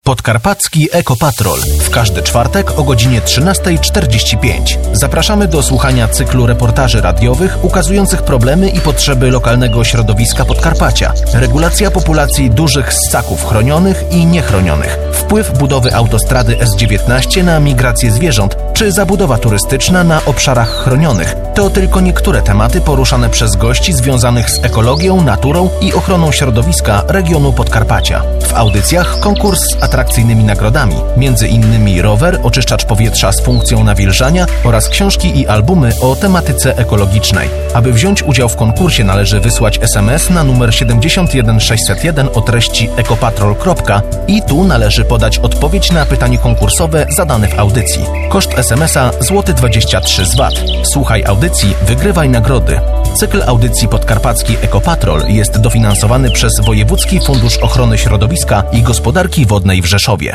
Podkarpacki Ekopatrol. W każdy czwartek o godzinie 13:45. Zapraszamy do słuchania cyklu reportaży radiowych ukazujących problemy i potrzeby lokalnego środowiska Podkarpacia. Regulacja populacji dużych ssaków chronionych i niechronionych. Wpływ budowy autostrady S19 na migrację zwierząt, czy zabudowa turystyczna na obszarach chronionych. To tylko niektóre tematy poruszane przez gości związanych z ekologią, naturą i ochroną środowiska regionu Podkarpacia. W audycjach konkurs z atrakcyjnymi nagrodami, m.in. rower, oczyszczacz powietrza z funkcją nawilżania oraz książki i albumy o tematyce ekologicznej. Aby wziąć udział w konkursie należy wysłać SMS na numer 71601 o treści ekopatrol. I tu należy podać odpowiedź na pytanie konkursowe zadane w audycji. Koszt SMS-a złoty 23 z VAT. Słuchaj audycji, wygrywaj nagrody. Cykl audycji Podkarpacki Ekopatrol jest dofinansowany przez Wojewódzki Fundusz Ochrony Środowiska i Gospodarki Wodnej w Rzeszowie.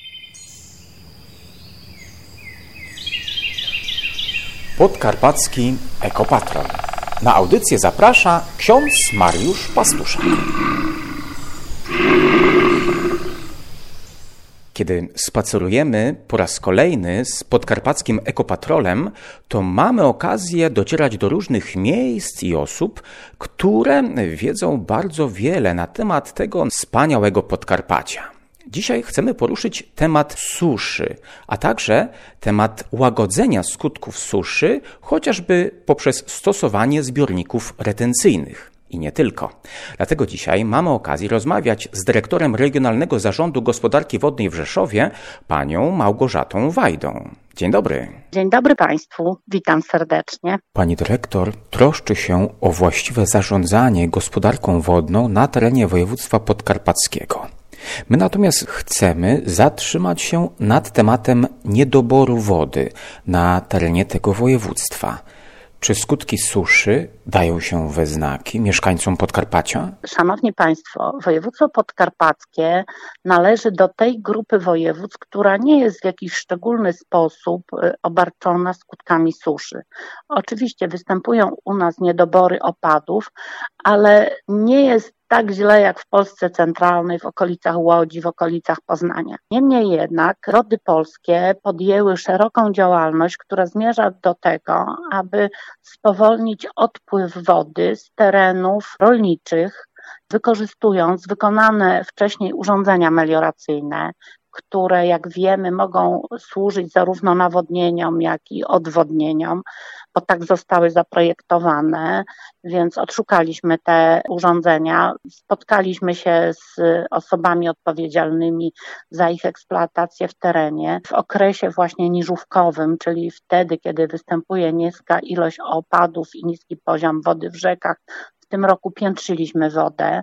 Podkarpacki Ekopatrol. Na audycję zaprasza ksiądz Mariusz Pastuszak. Kiedy spacerujemy po raz kolejny z Podkarpackim Ekopatrolem, to mamy okazję docierać do różnych miejsc i osób, które wiedzą bardzo wiele na temat tego wspaniałego Podkarpacia. Dzisiaj chcemy poruszyć temat suszy, a także temat łagodzenia skutków suszy, chociażby poprzez stosowanie zbiorników retencyjnych. I nie tylko. Dlatego dzisiaj mamy okazję rozmawiać z dyrektorem Regionalnego Zarządu Gospodarki Wodnej w Rzeszowie, panią Małgorzatą Wajdą. Dzień dobry. Dzień dobry Państwu, witam serdecznie. Pani dyrektor troszczy się o właściwe zarządzanie gospodarką wodną na terenie województwa podkarpackiego. My natomiast chcemy zatrzymać się nad tematem niedoboru wody na terenie tego województwa. Czy skutki suszy dają się we znaki mieszkańcom Podkarpacia? Szanowni Państwo, województwo podkarpackie należy do tej grupy województw, która nie jest w jakiś szczególny sposób obarczona skutkami suszy. Oczywiście występują u nas niedobory opadów, ale nie jest tak źle jak w Polsce centralnej, w okolicach Łodzi, w okolicach Poznania. Niemniej jednak Wody Polskie podjęły szeroką działalność, która zmierza do tego, aby spowolnić odpływ wody z terenów rolniczych, wykorzystując wykonane wcześniej urządzenia melioracyjne, które jak wiemy mogą służyć zarówno nawodnieniom, jak i odwodnieniom, bo tak zostały zaprojektowane, więc odszukaliśmy te urządzenia, spotkaliśmy się z osobami odpowiedzialnymi za ich eksploatację w terenie. W okresie właśnie niżówkowym, czyli wtedy, kiedy występuje niska ilość opadów i niski poziom wody w rzekach, w tym roku piętrzyliśmy wodę.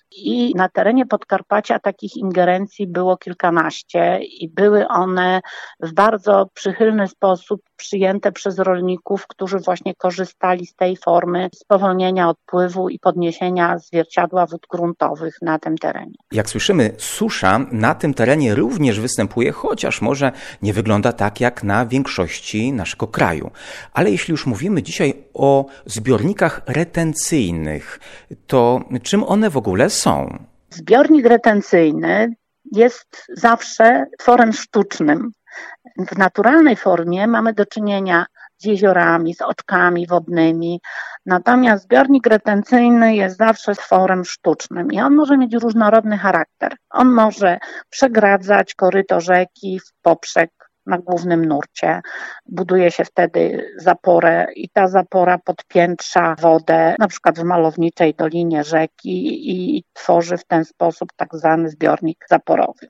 I na terenie Podkarpacia takich ingerencji było kilkanaście i były one w bardzo przychylny sposób przyjęte przez rolników, którzy właśnie korzystali z tej formy spowolnienia odpływu i podniesienia zwierciadła wód gruntowych na tym terenie. Jak słyszymy, susza na tym terenie również występuje, chociaż może nie wygląda tak jak na większości naszego kraju. Ale jeśli już mówimy dzisiaj o zbiornikach retencyjnych, to czym one w ogóle są? Zbiornik retencyjny jest zawsze tworem sztucznym. W naturalnej formie mamy do czynienia z jeziorami, z oczkami wodnymi, natomiast zbiornik retencyjny jest zawsze tworem sztucznym i on może mieć różnorodny charakter. On może przegradzać koryto rzeki w poprzek na głównym nurcie. Buduje się wtedy zaporę i ta zapora podpiętrza wodę, na przykład w malowniczej dolinie rzeki i tworzy w ten sposób tak zwany zbiornik zaporowy.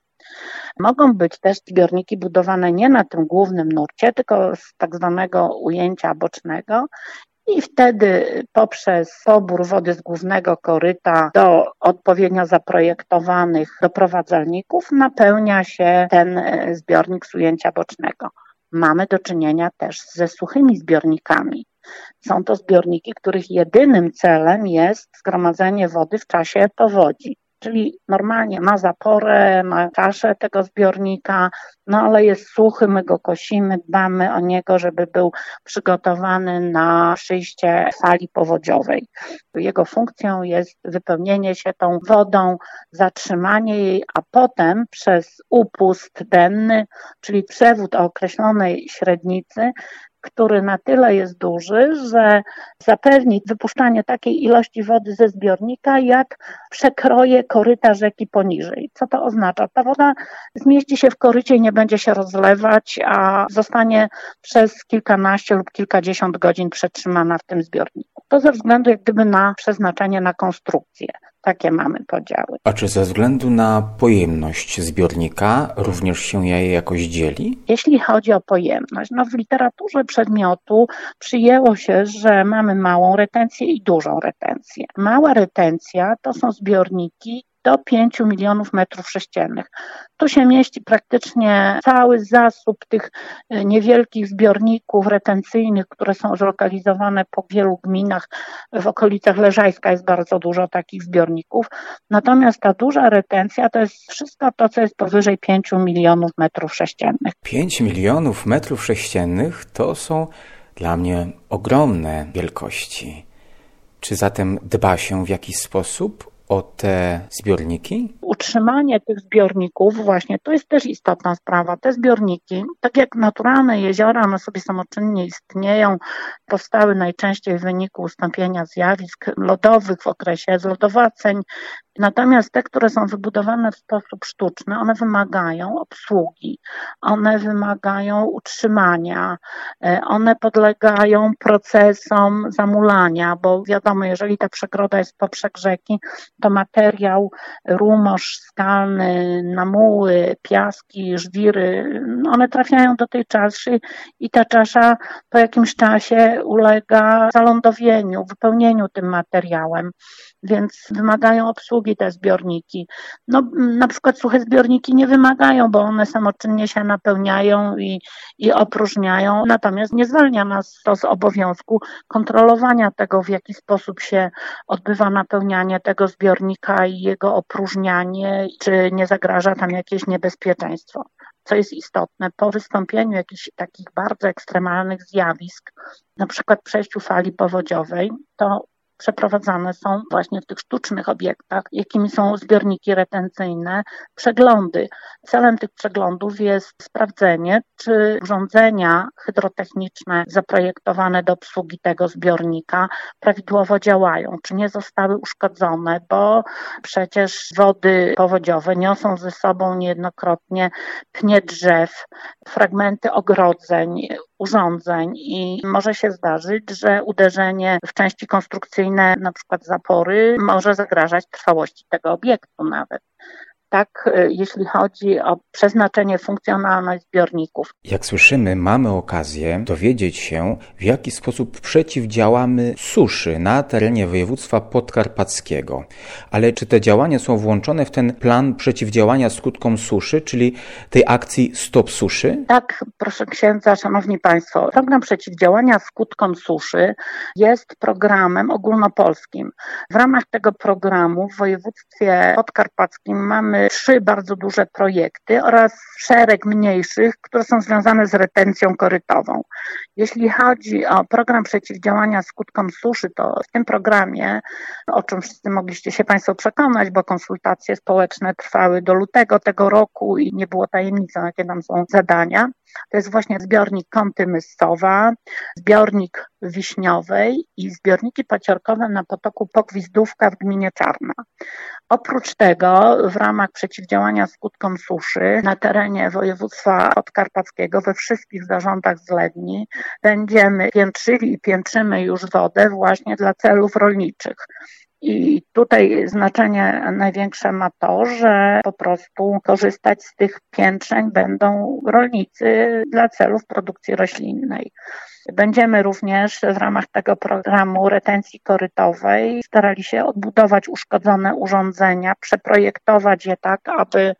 Mogą być też zbiorniki budowane nie na tym głównym nurcie, tylko z tak zwanego ujęcia bocznego i wtedy poprzez pobór wody z głównego koryta do odpowiednio zaprojektowanych doprowadzalników napełnia się ten zbiornik z ujęcia bocznego. Mamy do czynienia też ze suchymi zbiornikami. Są to zbiorniki, których jedynym celem jest zgromadzenie wody w czasie powodzi. czyli normalnie ma zaporę, ma czaszę tego zbiornika, no ale jest suchy, my go kosimy, dbamy o niego, żeby był przygotowany na przyjście fali powodziowej. Jego funkcją jest wypełnienie się tą wodą, zatrzymanie jej, a potem przez upust denny, czyli przewód o określonej średnicy, który na tyle jest duży, że zapewni wypuszczanie takiej ilości wody ze zbiornika, jak przekroje koryta rzeki poniżej. Co to oznacza? Ta woda zmieści się w korycie i nie będzie się rozlewać, a zostanie przez kilkanaście lub kilkadziesiąt godzin przetrzymana w tym zbiorniku. To ze względu jak gdyby na przeznaczenie na konstrukcję. Takie mamy podziały. A czy ze względu na pojemność zbiornika również się je jakoś dzieli? Jeśli chodzi o pojemność, w literaturze przedmiotu przyjęło się, że mamy małą retencję i dużą retencję. Mała retencja to są zbiorniki do 5 milionów metrów sześciennych. Tu się mieści praktycznie cały zasób tych niewielkich zbiorników retencyjnych, które są zlokalizowane po wielu gminach. W okolicach Leżajska jest bardzo dużo takich zbiorników. Natomiast ta duża retencja to jest wszystko to, co jest powyżej 5 milionów metrów sześciennych. 5 milionów metrów sześciennych to są dla mnie ogromne wielkości. Czy zatem dba się w jakiś sposób o te zbiorniki? Utrzymanie tych zbiorników, właśnie to jest też istotna sprawa. Te zbiorniki, tak jak naturalne jeziora, one sobie samoczynnie istnieją, powstały najczęściej w wyniku ustąpienia zjawisk lodowych w okresie zlodowaceń. Natomiast te, które są wybudowane w sposób sztuczny, one wymagają obsługi, one wymagają utrzymania, one podlegają procesom zamulania, bo wiadomo, jeżeli ta przegroda jest poprzek rzeki, to materiał, rumosz skalny, namuły, piaski, żwiry, one trafiają do tej czaszy i ta czasza po jakimś czasie ulega zalądowieniu, wypełnieniu tym materiałem, więc wymagają obsługi te zbiorniki. Na przykład suche zbiorniki nie wymagają, bo one samoczynnie się napełniają i opróżniają, natomiast nie zwalnia nas to z obowiązku kontrolowania tego, w jaki sposób się odbywa napełnianie tego zbiornika i jego opróżnianie, czy nie zagraża tam jakieś niebezpieczeństwo. Co jest istotne, po wystąpieniu jakichś takich bardzo ekstremalnych zjawisk, na przykład przejściu fali powodziowej, to przeprowadzane są właśnie w tych sztucznych obiektach, jakimi są zbiorniki retencyjne, przeglądy. Celem tych przeglądów jest sprawdzenie, czy urządzenia hydrotechniczne zaprojektowane do obsługi tego zbiornika prawidłowo działają, czy nie zostały uszkodzone, bo przecież wody powodziowe niosą ze sobą niejednokrotnie pnie drzew, fragmenty ogrodzeń, urządzeń i może się zdarzyć, że uderzenie w części konstrukcyjne, na przykład zapory, może zagrażać trwałości tego obiektu nawet. Tak, jeśli chodzi o przeznaczenie, funkcjonalność zbiorników. Jak słyszymy, mamy okazję dowiedzieć się, w jaki sposób przeciwdziałamy suszy na terenie województwa podkarpackiego. Ale czy te działania są włączone w ten plan przeciwdziałania skutkom suszy, czyli tej akcji Stop Suszy? Tak, proszę księdza, szanowni państwo, program przeciwdziałania skutkom suszy jest programem ogólnopolskim. W ramach tego programu w województwie podkarpackim mamy 3 bardzo duże projekty oraz szereg mniejszych, które są związane z retencją korytową. Jeśli chodzi o program przeciwdziałania skutkom suszy, to w tym programie, o czym wszyscy mogliście się państwo przekonać, bo konsultacje społeczne trwały do lutego tego roku i nie było tajemnicą, jakie tam są zadania. To jest właśnie zbiornik Kąty Myscowa, zbiornik Wiśniowej i zbiorniki paciorkowe na potoku Pogwizdówka w gminie Czarna. Oprócz tego w ramach przeciwdziałania skutkom suszy na terenie województwa podkarpackiego we wszystkich zarządach zlewni będziemy piętrzyli i piętrzymy już wodę właśnie dla celów rolniczych. I tutaj znaczenie największe ma to, że po prostu korzystać z tych piętrzeń będą rolnicy dla celów produkcji roślinnej. Będziemy również w ramach tego programu retencji korytowej starali się odbudować uszkodzone urządzenia, przeprojektować je tak, aby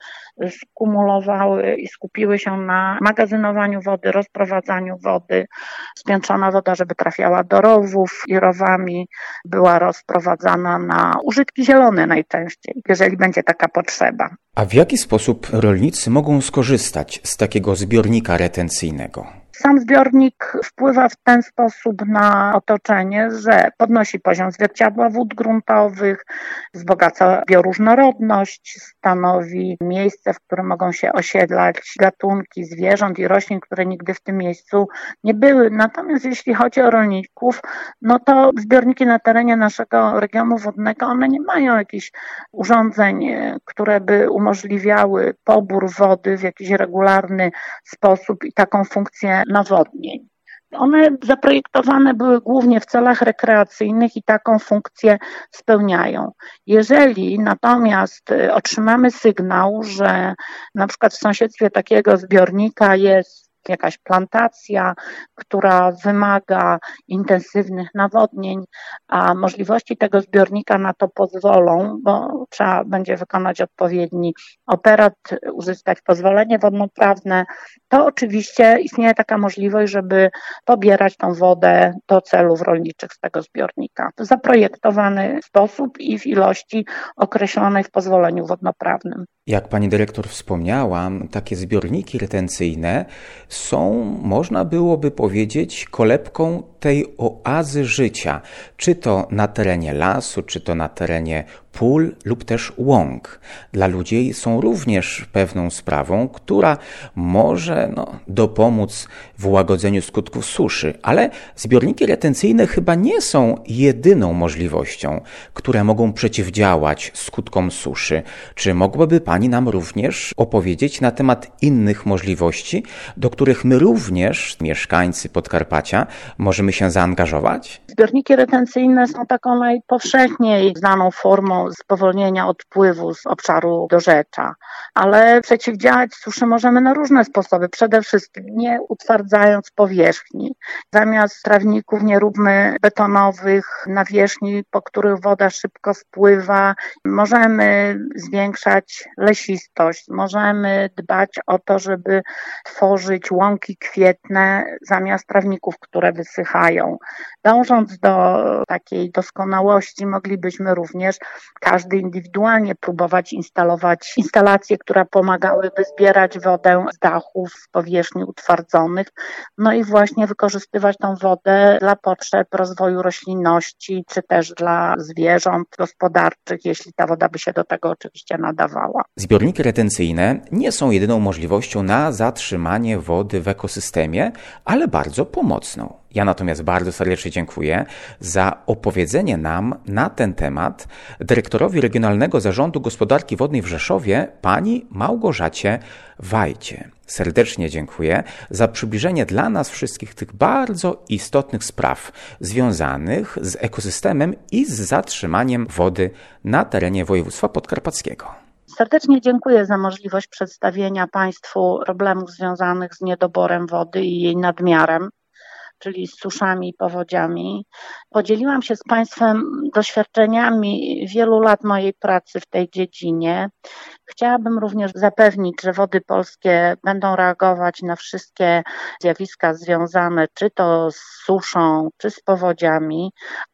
skumulowały i skupiły się na magazynowaniu wody, rozprowadzaniu wody. Spiętrzona woda, żeby trafiała do rowów i rowami była rozprowadzana na użytki zielone najczęściej, jeżeli będzie taka potrzeba. A w jaki sposób rolnicy mogą skorzystać z takiego zbiornika retencyjnego? Sam zbiornik wpływa w ten sposób na otoczenie, że podnosi poziom zwierciadła wód gruntowych, wzbogaca bioróżnorodność, stanowi miejsce, w którym mogą się osiedlać gatunki zwierząt i roślin, które nigdy w tym miejscu nie były. Natomiast jeśli chodzi o rolników, no to zbiorniki na terenie naszego regionu wodnego, one nie mają jakichś urządzeń, które by umożliwiały pobór wody w jakiś regularny sposób i taką funkcję nawodnień. One zaprojektowane były głównie w celach rekreacyjnych i taką funkcję spełniają. Jeżeli natomiast otrzymamy sygnał, że na przykład w sąsiedztwie takiego zbiornika jest jakaś plantacja, która wymaga intensywnych nawodnień, a możliwości tego zbiornika na to pozwolą, bo trzeba będzie wykonać odpowiedni operat, uzyskać pozwolenie wodnoprawne, to oczywiście istnieje taka możliwość, żeby pobierać tą wodę do celów rolniczych z tego zbiornika w zaprojektowany sposób i w ilości określonej w pozwoleniu wodnoprawnym. Jak pani dyrektor wspomniała, takie zbiorniki retencyjne są, można byłoby powiedzieć, kolebką tej oazy życia, czy to na terenie lasu, czy to na terenie pól lub też łąk. Dla ludzi są również pewną sprawą, która może dopomóc w łagodzeniu skutków suszy, ale zbiorniki retencyjne chyba nie są jedyną możliwością, które mogą przeciwdziałać skutkom suszy. Czy mogłaby pani nam również opowiedzieć na temat innych możliwości, do których my również, mieszkańcy Podkarpacia, możemy się zaangażować? Zbiorniki retencyjne są taką najpowszechniej znaną formą spowolnienia odpływu z obszaru dorzecza, ale przeciwdziałać suszy możemy na różne sposoby. Przede wszystkim nie utwardzając powierzchni. Zamiast trawników nie róbmy betonowych nawierzchni, po których woda szybko spływa. Możemy zwiększać lesistość, możemy dbać o to, żeby tworzyć łąki kwietne zamiast trawników, które wysychają. Dążąc do takiej doskonałości, moglibyśmy również każdy indywidualnie próbować instalować instalacje, które pomagałyby zbierać wodę z dachów, z powierzchni utwardzonych, no i właśnie wykorzystywać tą wodę dla potrzeb rozwoju roślinności, czy też dla zwierząt gospodarczych, jeśli ta woda by się do tego oczywiście nadawała. Zbiorniki retencyjne nie są jedyną możliwością na zatrzymanie wody w ekosystemie, ale bardzo pomocną. Ja natomiast bardzo serdecznie dziękuję za opowiedzenie nam na ten temat dyrektorowi Regionalnego Zarządu Gospodarki Wodnej w Rzeszowie, pani Małgorzacie Wajcie. Serdecznie dziękuję za przybliżenie dla nas wszystkich tych bardzo istotnych spraw związanych z ekosystemem i z zatrzymaniem wody na terenie województwa podkarpackiego. Serdecznie dziękuję za możliwość przedstawienia Państwu problemów związanych z niedoborem wody i jej nadmiarem, czyli z suszami i powodziami. Podzieliłam się z Państwem doświadczeniami wielu lat mojej pracy w tej dziedzinie. Chciałabym również zapewnić, że Wody Polskie będą reagować na wszystkie zjawiska związane czy to z suszą, czy z powodziami,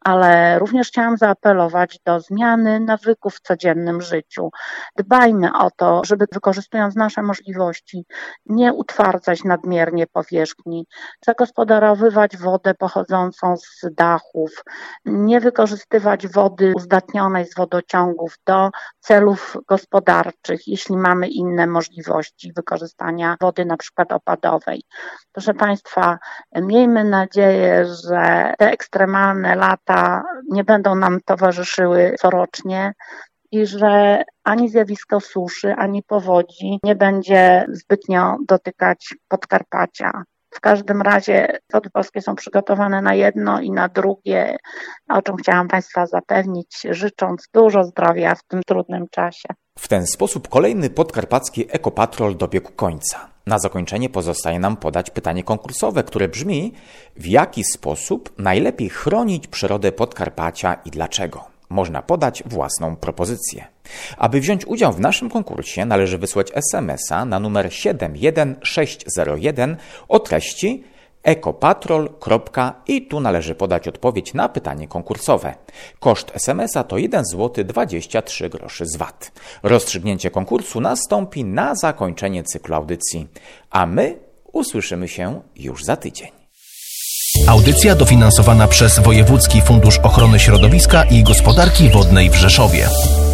ale również chciałam zaapelować do zmiany nawyków w codziennym życiu. Dbajmy o to, żeby wykorzystując nasze możliwości nie utwardzać nadmiernie powierzchni, zagospodarowywać wodę pochodzącą z dachów, nie wykorzystywać wody uzdatnionej z wodociągów do celów gospodarczych, jeśli mamy inne możliwości wykorzystania wody na przykład opadowej. Proszę Państwa, miejmy nadzieję, że te ekstremalne lata nie będą nam towarzyszyły corocznie i że ani zjawisko suszy, ani powodzi nie będzie zbytnio dotykać Podkarpacia. W każdym razie Wody Polskie są przygotowane na jedno i na drugie, o czym chciałam Państwa zapewnić, życząc dużo zdrowia w tym trudnym czasie. W ten sposób kolejny podkarpacki Ekopatrol dobiegł końca. Na zakończenie pozostaje nam podać pytanie konkursowe, które brzmi: w jaki sposób najlepiej chronić przyrodę Podkarpacia i dlaczego? Można podać własną propozycję. Aby wziąć udział w naszym konkursie, należy wysłać SMS-a na numer 71601 o treści ekopatrol. I tu należy podać odpowiedź na pytanie konkursowe. Koszt SMS-a to 1 zł 23 groszy z VAT. Rozstrzygnięcie konkursu nastąpi na zakończenie cyklu audycji, a my usłyszymy się już za tydzień. Audycja dofinansowana przez Wojewódzki Fundusz Ochrony Środowiska i Gospodarki Wodnej w Rzeszowie.